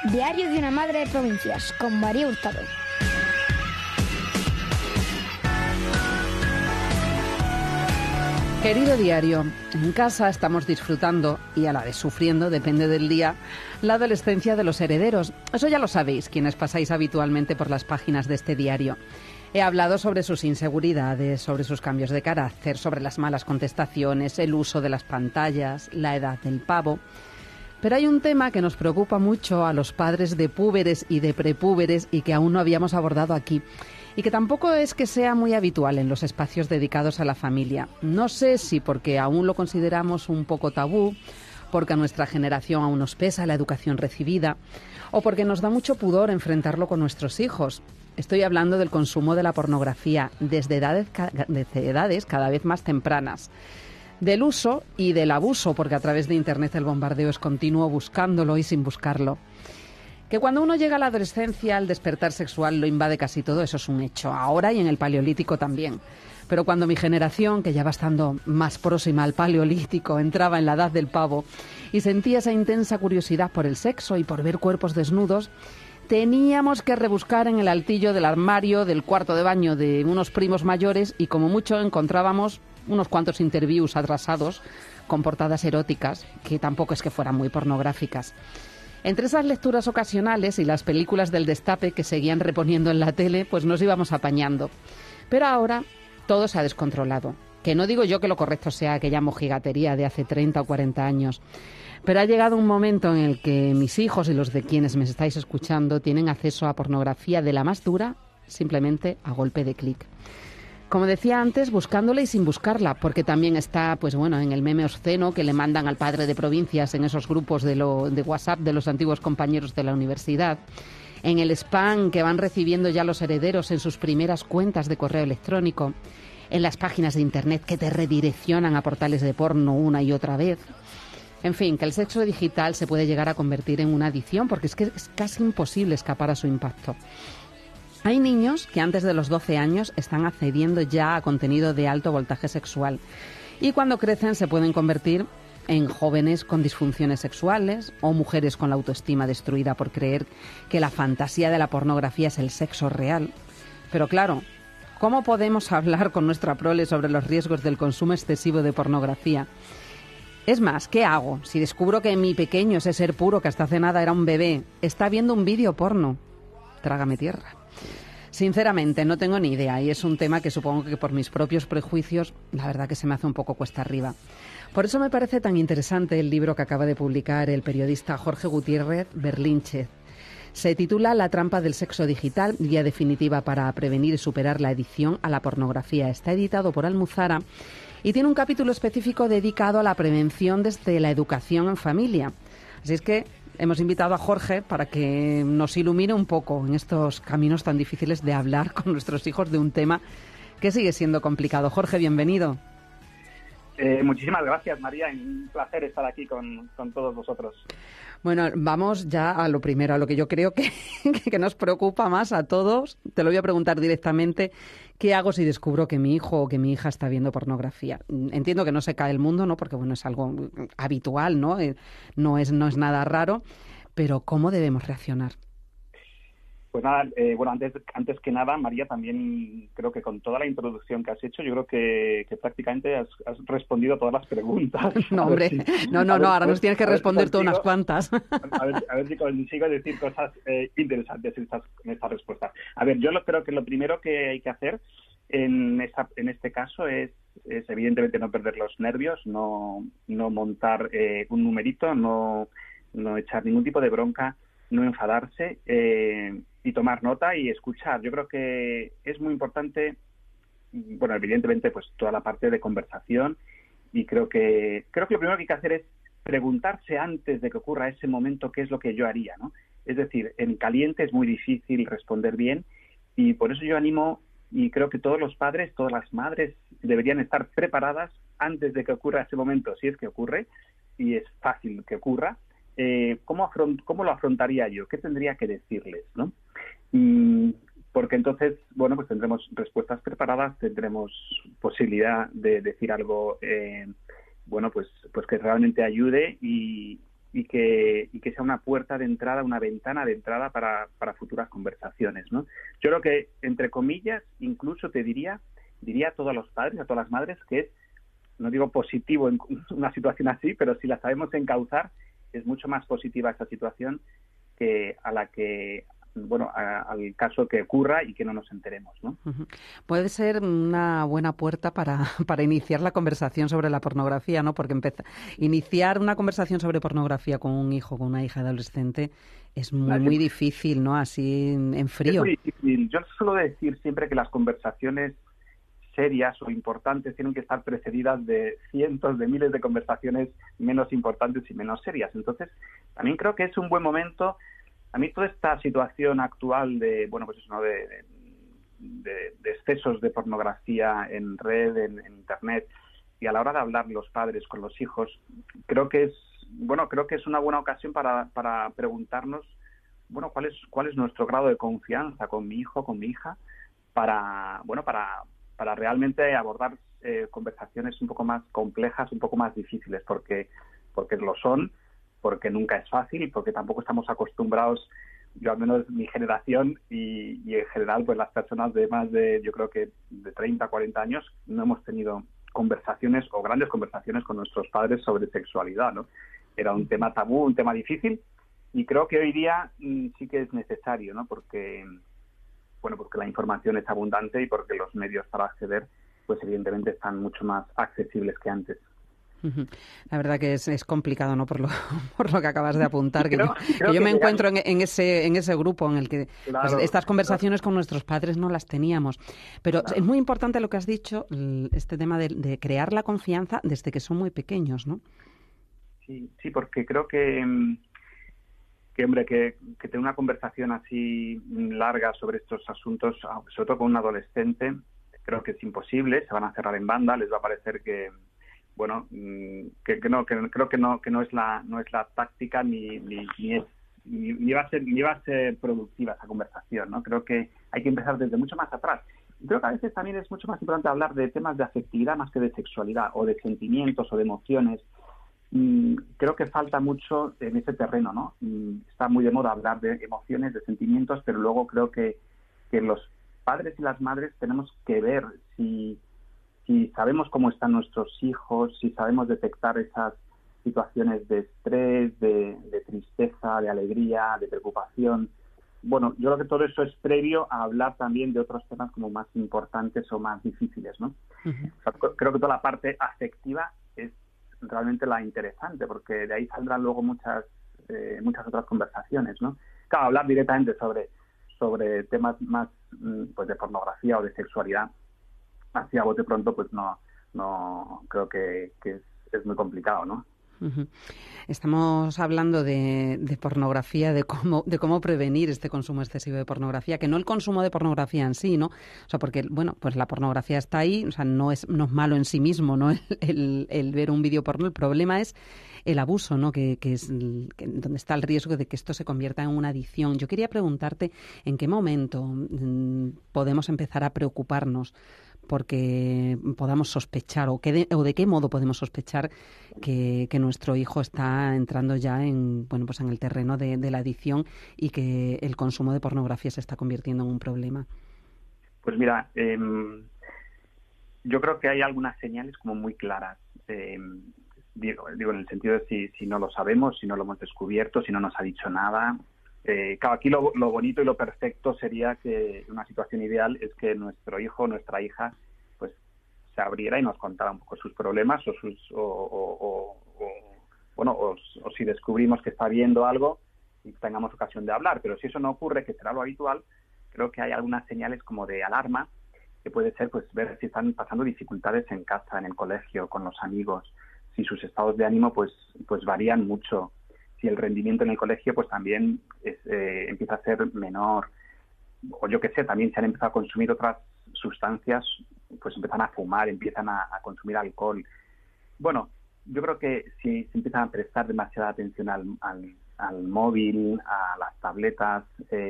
Diario de una madre de provincias, con María Hurtado. Querido diario, en casa estamos disfrutando, y a la vez sufriendo, depende del día, la adolescencia de los herederos. Eso ya lo sabéis, quienes pasáis habitualmente por las páginas de este diario. He hablado sobre sus inseguridades, sobre sus cambios de carácter, sobre las malas contestaciones, el uso de las pantallas, la edad del pavo. Pero hay un tema que nos preocupa mucho a los padres de púberes y de prepúberes y que aún no habíamos abordado aquí. Y que tampoco es que sea muy habitual en los espacios dedicados a la familia. No sé si porque aún lo consideramos un poco tabú, porque a nuestra generación aún nos pesa la educación recibida, o porque nos da mucho pudor enfrentarlo con nuestros hijos. Estoy hablando del consumo de la pornografía desde edades cada vez más tempranas. Del uso y del abuso, porque a través de Internet el bombardeo es continuo, buscándolo y sin buscarlo. Que cuando uno llega a la adolescencia, el despertar sexual lo invade casi todo, eso es un hecho. Ahora y en el Paleolítico también. Pero cuando mi generación, que ya va estando más próxima al Paleolítico, entraba en la edad del pavo y sentía esa intensa curiosidad por el sexo y por ver cuerpos desnudos, teníamos que rebuscar en el altillo del armario del cuarto de baño de unos primos mayores y como mucho encontrábamos unos cuantos interviews atrasados con portadas eróticas, que tampoco es que fueran muy pornográficas. Entre esas lecturas ocasionales y las películas del destape que seguían reponiendo en la tele, pues nos íbamos apañando. Pero ahora todo se ha descontrolado. Que no digo yo que lo correcto sea aquella mojigatería de hace 30 o 40 años. Pero ha llegado un momento en el que mis hijos y los de quienes me estáis escuchando tienen acceso a pornografía de la más dura, simplemente a golpe de clic. Como decía antes, buscándola y sin buscarla, porque también está, pues bueno, en el meme obsceno que le mandan al padre de provincias en esos grupos de WhatsApp de los antiguos compañeros de la universidad, en el spam que van recibiendo ya los herederos en sus primeras cuentas de correo electrónico, en las páginas de Internet que te redireccionan a portales de porno una y otra vez. En fin, que el sexo digital se puede llegar a convertir en una adicción porque es que es casi imposible escapar a su impacto. Hay niños que antes de los 12 años están accediendo ya a contenido de alto voltaje sexual y cuando crecen se pueden convertir en jóvenes con disfunciones sexuales o mujeres con la autoestima destruida por creer que la fantasía de la pornografía es el sexo real. Pero claro, ¿cómo podemos hablar con nuestra prole sobre los riesgos del consumo excesivo de pornografía? Es más, ¿qué hago si descubro que mi pequeño, ese ser puro que hasta hace nada era un bebé, está viendo un vídeo porno? Trágame tierra. Sinceramente, no tengo ni idea y es un tema que supongo que por mis propios prejuicios, la verdad que se me hace un poco cuesta arriba. Por eso me parece tan interesante el libro que acaba de publicar el periodista Jorge Gutiérrez Berlínchez. Se titula La trampa del sexo digital, guía definitiva para prevenir y superar la adicción a la pornografía. Está editado por Almuzara y tiene un capítulo específico dedicado a la prevención desde la educación en familia. Así es que hemos invitado a Jorge para que nos ilumine un poco en estos caminos tan difíciles de hablar con nuestros hijos de un tema que sigue siendo complicado. Jorge, bienvenido. Muchísimas gracias, María. Un placer estar aquí con todos vosotros. Bueno, vamos ya a lo primero, a lo que yo creo que nos preocupa más a todos. Te lo voy a preguntar directamente. ¿Qué hago si descubro que mi hijo o que mi hija está viendo pornografía? Entiendo que no se cae el mundo, ¿no? Porque bueno, es algo habitual, ¿no? No es nada raro. Pero ¿cómo debemos reaccionar? Pues nada, bueno, antes que nada, María, también creo que con toda la introducción que has hecho, yo creo que prácticamente has respondido a todas las preguntas. No, hombre, no, ahora nos tienes que responder todas unas cuantas. A ver si consigo decir cosas interesantes en estas respuestas. A ver, yo creo que lo primero que hay que hacer en este caso es evidentemente no perder los nervios, no montar un numerito, no echar ningún tipo de bronca, no enfadarse y tomar nota y escuchar. Yo creo que es muy importante, bueno, evidentemente, pues toda la parte de conversación y creo que lo primero que hay que hacer es preguntarse antes de que ocurra ese momento qué es lo que yo haría, ¿no? Es decir, en caliente es muy difícil responder bien y por eso yo animo y creo que todos los padres, todas las madres deberían estar preparadas antes de que ocurra ese momento, si es que ocurre, y es fácil que ocurra. ¿Cómo lo afrontaría yo? ¿Qué tendría que decirles, ¿no? Porque entonces, bueno, pues tendremos respuestas preparadas, tendremos posibilidad de decir algo, bueno, pues que realmente ayude y y que sea una puerta de entrada, una ventana de entrada para futuras conversaciones, ¿no? Yo creo que, entre comillas, incluso diría a todos los padres, a todas las madres, que es, no digo positivo en una situación así, pero si la sabemos encauzar, es mucho más positiva esa situación que al caso que ocurra y que no nos enteremos, ¿no? Puede ser una buena puerta para iniciar la conversación sobre la pornografía, ¿no? Porque iniciar una conversación sobre pornografía con un hijo, con una hija adolescente, es muy difícil, ¿no? Así en frío. Es muy difícil. Yo suelo decir siempre que las conversaciones serias o importantes tienen que estar precedidas de cientos de miles de conversaciones menos importantes y menos serias. Entonces, también creo que es un buen momento. A mí toda esta situación actual de excesos de pornografía en red, en Internet, y a la hora de hablar los padres con los hijos, creo que es una buena ocasión para preguntarnos, cuál es nuestro grado de confianza con mi hijo, con mi hija, para realmente abordar conversaciones un poco más complejas, un poco más difíciles, porque lo son, porque nunca es fácil y porque tampoco estamos acostumbrados, yo al menos mi generación y en general pues las personas de más de, yo creo que de 30, 40 años, no hemos tenido conversaciones o grandes conversaciones con nuestros padres sobre sexualidad, ¿no? Era un tema tabú, un tema difícil, y creo que hoy día sí que es necesario, ¿no? Porque la información es abundante y porque los medios para acceder, pues evidentemente están mucho más accesibles que antes. La verdad que es complicado, ¿no? Por lo que acabas de apuntar, que yo me encuentro en ese grupo en el que claro, pues, estas conversaciones con nuestros padres no las teníamos. Pero claro, es muy importante lo que has dicho, este tema de crear la confianza desde que son muy pequeños, ¿no? Sí, porque creo que tener una conversación así larga sobre estos asuntos, sobre todo con un adolescente, creo que es imposible. Se van a cerrar en banda, les va a parecer que creo que no es la táctica ni va a ser productiva esa conversación, ¿no? Creo que hay que empezar desde mucho más atrás. Y creo que a veces también es mucho más importante hablar de temas de afectividad más que de sexualidad, o de sentimientos o de emociones. Creo que falta mucho en ese terreno, ¿no? Está muy de moda hablar de emociones, de sentimientos, pero luego creo que los padres y las madres tenemos que ver si sabemos cómo están nuestros hijos, si sabemos detectar esas situaciones de estrés, de tristeza, de alegría, de preocupación. Bueno, yo creo que todo eso es previo a hablar también de otros temas como más importantes o más difíciles, ¿no? Uh-huh. O sea, creo que toda la parte afectiva es realmente la interesante, porque de ahí saldrán luego muchas otras conversaciones, ¿no? Claro, hablar directamente sobre temas más pues de pornografía o de sexualidad, así a bote pronto, pues no creo que es muy complicado, ¿no? Uh-huh. Estamos hablando de pornografía, de cómo prevenir este consumo excesivo de pornografía, que no el consumo de pornografía en sí, ¿no? O sea, porque, pues la pornografía está ahí, o sea, no es malo en sí mismo, ¿no? El ver un vídeo porno. El problema es el abuso, ¿no? Que es donde está el riesgo de que esto se convierta en una adicción. Yo quería preguntarte en qué momento podemos empezar a preocuparnos porque podamos sospechar o de qué modo podemos sospechar que nuestro hijo está entrando ya en el terreno de la adicción y que el consumo de pornografía se está convirtiendo en un problema. Pues mira, yo creo que hay algunas señales como muy claras. Digo en el sentido de si no lo sabemos, si no lo hemos descubierto, si no nos ha dicho nada. Claro, aquí lo bonito y lo perfecto sería que una situación ideal es que nuestro hijo o nuestra hija pues se abriera y nos contara un poco sus problemas o si descubrimos que está viendo algo y tengamos ocasión de hablar. Pero si eso no ocurre, que será lo habitual, creo que hay algunas señales como de alarma, que puede ser pues ver si están pasando dificultades en casa, en el colegio, con los amigos, si sus estados de ánimo pues varían mucho, si el rendimiento en el colegio pues también empieza a ser menor, o yo qué sé, también se han empezado a consumir otras sustancias, pues empiezan a fumar, empiezan a consumir alcohol. Bueno, yo creo que si se empiezan a prestar demasiada atención al móvil, a las tabletas,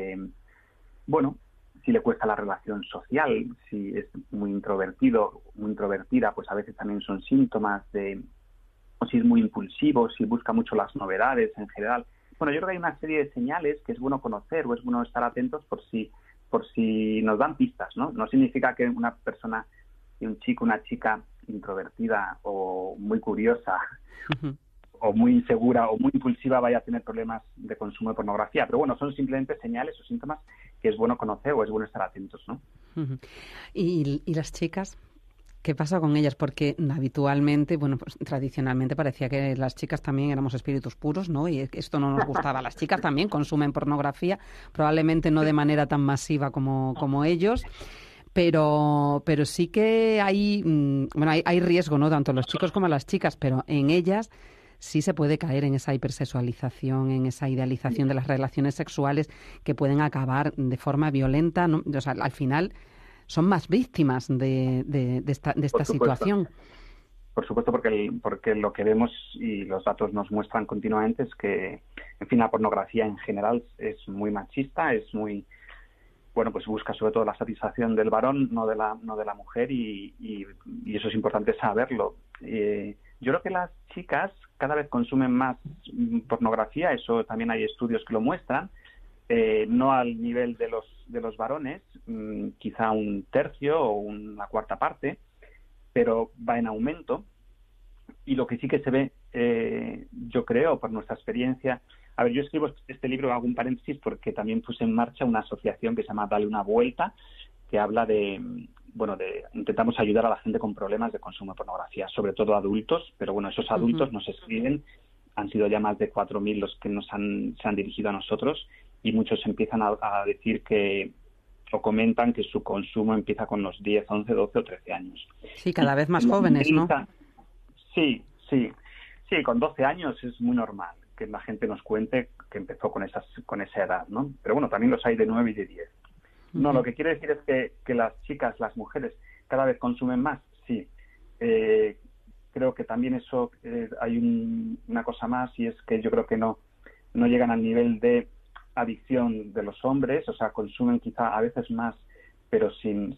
si le cuesta la relación social, si es muy introvertido, muy introvertida, pues a veces también son síntomas de o si es muy impulsivo, si busca mucho las novedades en general. Bueno, yo creo que hay una serie de señales que es bueno conocer o es bueno estar atentos por si nos dan pistas, ¿no? No significa que una persona, un chico, una chica introvertida o muy curiosa o muy insegura o muy impulsiva vaya a tener problemas de consumo de pornografía. Pero bueno, son simplemente señales o síntomas que es bueno conocer o es bueno estar atentos, ¿no? ¿Y las chicas? ¿Qué pasa con ellas? Porque habitualmente, bueno, pues tradicionalmente parecía que las chicas también éramos espíritus puros, ¿no? Y esto no nos gustaba. Las chicas también consumen pornografía, probablemente no de manera tan masiva como ellos, pero sí que hay riesgo, ¿no? Tanto en los chicos como en las chicas, pero en ellas sí se puede caer en esa hipersexualización, en esa idealización de las relaciones sexuales que pueden acabar de forma violenta, ¿no? O sea, al final son más víctimas de esta situación. Por supuesto, porque lo que vemos y los datos nos muestran continuamente es que, en fin, la pornografía en general es muy machista, es muy, bueno, pues busca sobre todo la satisfacción del varón, no de la mujer, y eso es importante saberlo. Yo creo que las chicas cada vez consumen más pornografía, eso también hay estudios que lo muestran, no al nivel de los varones, quizá un tercio o una cuarta parte, pero va en aumento. Y lo que sí que se ve, yo creo, por nuestra experiencia... A ver, yo escribo este libro, hago un paréntesis, porque también puse en marcha una asociación que se llama Dale una Vuelta, que habla intentamos ayudar a la gente con problemas de consumo de pornografía, sobre todo adultos, pero bueno, esos adultos nos escriben, han sido ya más de 4.000 los que se han dirigido a nosotros, y muchos empiezan a decir o comentan que su consumo empieza con los 10, 11, 12 o 13 años. Sí, cada vez más jóvenes, ¿no? Sí, con 12 años es muy normal que la gente nos cuente que empezó con esa edad, ¿no? Pero bueno, también los hay de 9 y de 10. No, lo que quiere decir es que las chicas, las mujeres, cada vez consumen más, sí. Creo que también eso, hay una cosa más, y es que yo creo que no llegan al nivel de adicción de los hombres, o sea, consumen quizá a veces más, pero sin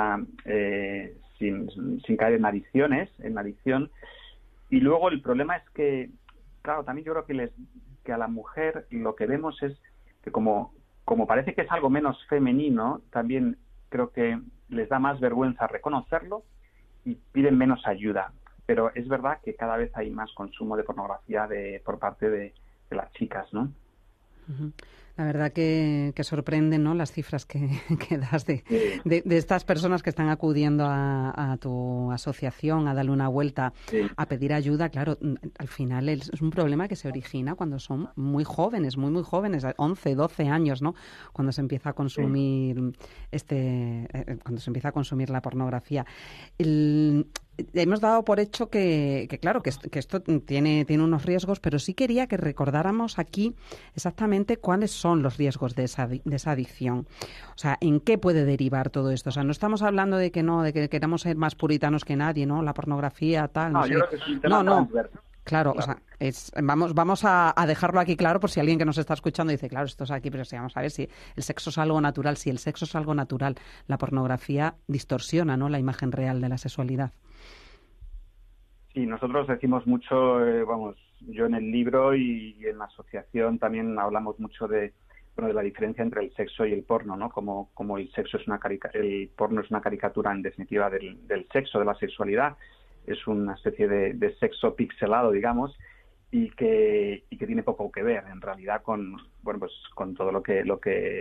caer en adicción. Y luego el problema es que, claro, también yo creo que a la mujer lo que vemos es que como parece que es algo menos femenino, también creo que les da más vergüenza reconocerlo y piden menos ayuda. Pero es verdad que cada vez hay más consumo de pornografía por parte de las chicas, ¿no? La verdad que sorprenden, ¿no?, las cifras que das de estas personas que están acudiendo a tu asociación a darle una vuelta, a pedir ayuda. Claro, al final es un problema que se origina cuando son muy jóvenes, muy jóvenes, 11, 12 años, ¿no?, cuando se empieza a consumir cuando se empieza a consumir la pornografía. Hemos dado por hecho que claro, que esto tiene unos riesgos, pero sí quería que recordáramos aquí exactamente cuáles son los riesgos de esa adicción. O sea, ¿en qué puede derivar todo esto? O sea, no estamos hablando de que queramos ser más puritanos que nadie, ¿no? La pornografía, tal, no sé. Yo creo que es un tema transversal. Claro, o sea, vamos a dejarlo aquí claro por si alguien que nos está escuchando dice, claro, esto es aquí, pero sí, vamos a ver si el sexo es algo natural. Si el sexo es algo natural, la pornografía distorsiona, ¿no?, la imagen real de la sexualidad. Sí, nosotros decimos mucho, yo en el libro y en la asociación también hablamos mucho de la diferencia entre el sexo y el porno, ¿no? Como el sexo el porno es una caricatura en definitiva del sexo, de la sexualidad. Es una especie de sexo pixelado, digamos, y que tiene poco que ver en realidad con todo lo que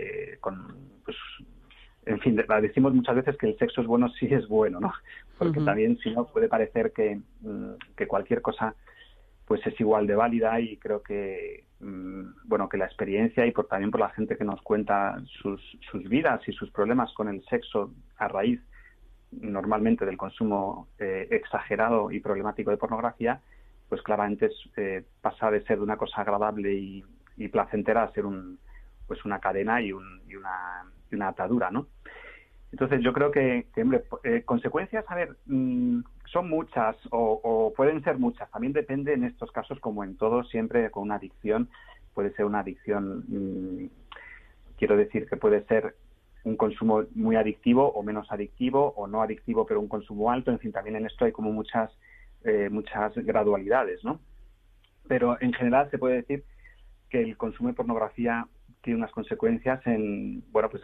en fin, decimos muchas veces que el sexo es bueno si es bueno, ¿no? Porque también, si no, puede parecer que cualquier cosa pues es igual de válida, y creo que que la experiencia y también por la gente que nos cuenta sus vidas y sus problemas con el sexo a raíz normalmente del consumo exagerado y problemático de pornografía, pues claramente pasa de ser una cosa agradable y placentera a ser una cadena y una atadura, ¿no? Entonces yo creo que consecuencias, son muchas o pueden ser muchas. También depende en estos casos, como en todo, siempre con una adicción. Puede ser una adicción, quiero decir que puede ser un consumo muy adictivo o menos adictivo, o no adictivo pero un consumo alto. En fin, también en esto hay como muchas muchas gradualidades, ¿no? Pero en general se puede decir que el consumo de pornografía tiene unas consecuencias en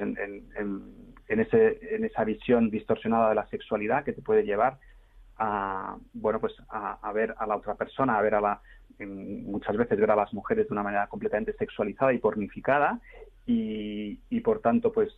esa visión distorsionada de la sexualidad que te puede llevar a ver a la otra persona, muchas veces ver a las mujeres de una manera completamente sexualizada y pornificada y por tanto pues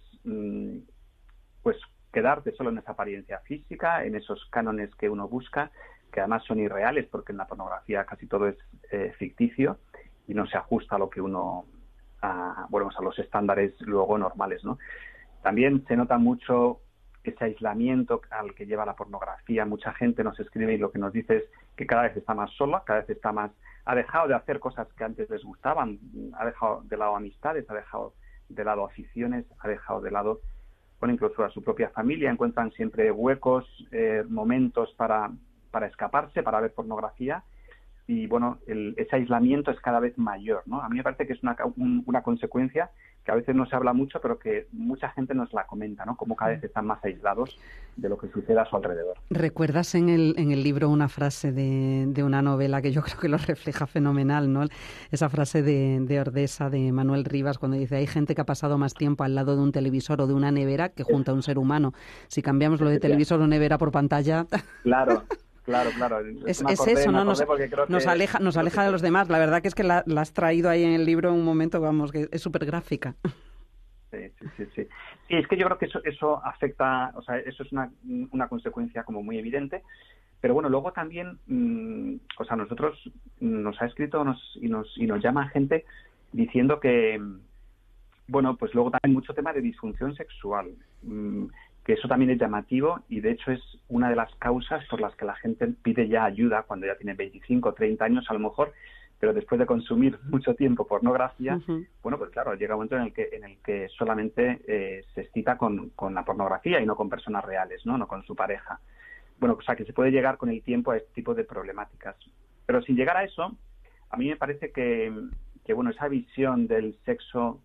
quedarte solo en esa apariencia física, en esos cánones que uno busca, que además son irreales porque en la pornografía casi todo es ficticio y no se ajusta a lo que uno a los estándares luego normales, ¿no? También se nota mucho ese aislamiento al que lleva la pornografía. Mucha gente nos escribe y lo que nos dice es que cada vez está más sola, cada vez está más... Ha dejado de hacer cosas que antes les gustaban, ha dejado de lado amistades, ha dejado de lado aficiones, ha dejado de lado, incluso a su propia familia. Encuentran siempre huecos, momentos para escaparse, para ver pornografía. Y ese aislamiento es cada vez mayor, ¿no? A mí me parece que es una consecuencia que a veces no se habla mucho, pero que mucha gente nos la comenta, ¿no? Como cada vez están más aislados de lo que sucede a su alrededor. ¿Recuerdas en el libro una frase de una novela que yo creo que lo refleja fenomenal, ¿no? Esa frase de Ordesa, de Manuel Rivas, cuando dice: hay gente que ha pasado más tiempo al lado de un televisor o de una nevera que junto a un ser humano. Si cambiamos lo de televisor o nevera por pantalla... Claro. Claro. Es eso, ¿no? Nos aleja de los demás. La verdad que es que la has traído ahí en el libro en un momento, que es súper gráfica. Sí. Sí, es que yo creo que eso afecta, o sea, eso es una consecuencia como muy evidente. Pero bueno, luego también, nosotros nos ha escrito y nos llama gente diciendo que, pues luego también mucho tema de disfunción sexual. Que eso también es llamativo y de hecho es una de las causas por las que la gente pide ya ayuda cuando ya tiene 25 o 30 años a lo mejor, pero después de consumir mucho tiempo pornografía, pues claro, llega un momento en el que solamente se excita con la pornografía y no con personas reales, no con su pareja. Que se puede llegar con el tiempo a este tipo de problemáticas. Pero sin llegar a eso, a mí me parece que esa visión del sexo,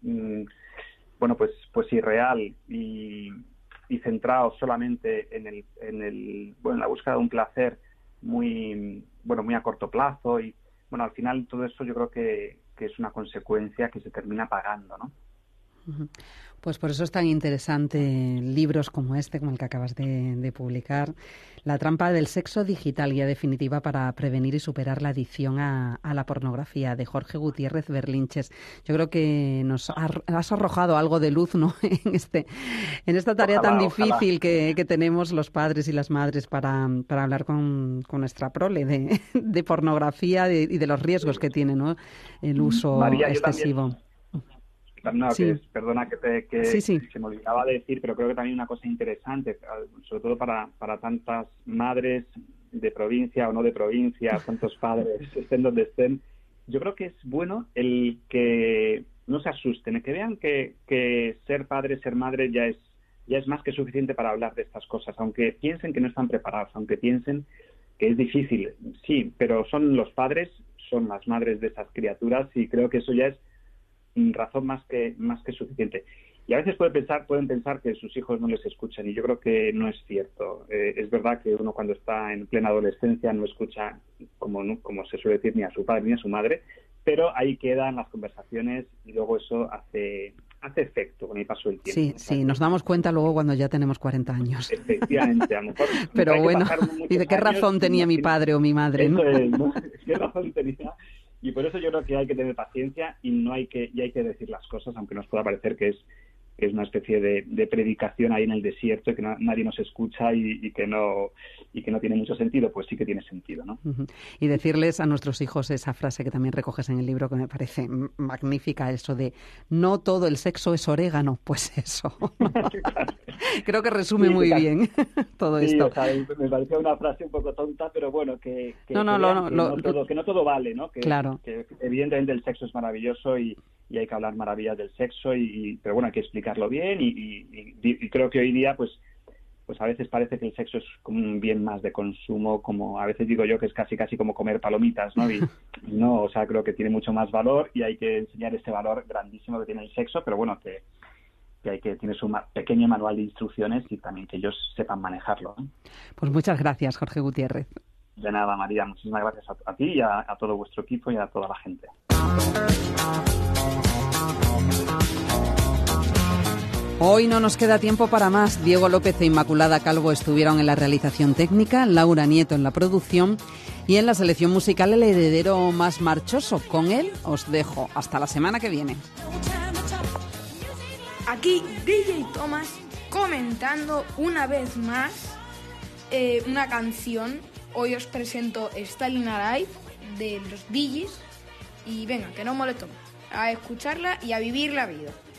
pues irreal y centrado solamente en la búsqueda de un placer muy a corto plazo y al final todo eso yo creo que es una consecuencia que se termina pagando, ¿no? Pues por eso es tan interesante libros como el que acabas de publicar, La trampa del sexo digital, guía definitiva para prevenir y superar la adicción a la pornografía, de Jorge Gutiérrez Berlinches. Yo creo que nos has arrojado algo de luz, ¿no? en esta tarea tan difícil que tenemos los padres y las madres para hablar con nuestra prole de pornografía y de los riesgos que tiene, ¿no? El uso excesivo. Perdona que se me olvidaba de decir, pero creo que también una cosa interesante, sobre todo para tantas madres de provincia o no de provincia, tantos padres, estén donde estén, yo creo que es bueno el que no se asusten, que vean que ser padre, ser madre ya es más que suficiente para hablar de estas cosas, aunque piensen que no están preparados, aunque piensen que es difícil, sí, pero son los padres, son las madres de esas criaturas y creo que eso ya es razón más que suficiente. Y a veces pueden pensar que sus hijos no les escuchan y yo creo que no es cierto. Es verdad que uno cuando está en plena adolescencia no escucha, como se suele decir, ni a su padre ni a su madre, pero ahí quedan las conversaciones y luego eso hace efecto con el paso del tiempo. Sí, nos damos cuenta luego cuando ya tenemos 40 años. Efectivamente, a lo mejor... Pero bueno, ¿y de qué razón tenía mi padre o mi madre? Eso es, ¿no? ¿Qué razón tenía? Y por eso yo creo que hay que tener paciencia y hay que decir las cosas, aunque nos pueda parecer que es una especie de predicación ahí en el desierto y que nadie nos escucha y que no tiene mucho sentido, pues sí que tiene sentido, ¿no? Y decirles a nuestros hijos esa frase que también recoges en el libro, que me parece magnífica, eso de no todo el sexo es orégano, pues eso. Creo que resume muy bien todo esto. O sea, me parecía una frase un poco tonta, pero bueno, que no todo vale, ¿no? Claro. Que evidentemente el sexo es maravilloso y hay que hablar maravillas del sexo, pero bueno, hay que explicarlo bien y creo que hoy día pues a veces parece que el sexo es como un bien más de consumo, como a veces digo yo que es casi como comer palomitas, ¿no? Y no, o sea, creo que tiene mucho más valor y hay que enseñar ese valor grandísimo que tiene el sexo, pero bueno, que tiene su pequeño manual de instrucciones y también que ellos sepan manejarlo, ¿no? Pues muchas gracias, Jorge Gutiérrez. De nada, María. Muchísimas gracias a ti y a todo vuestro equipo y a toda la gente. Hoy no nos queda tiempo para más. Diego López e Inmaculada Calvo estuvieron en la realización técnica, Laura Nieto en la producción y en la selección musical el heredero más marchoso. Con él os dejo. Hasta la semana que viene. Aquí DJ Thomas comentando una vez más una canción. Hoy os presento Stalin Alive de los Bee Gees y venga, que no molesto más. A escucharla y a vivir la vida.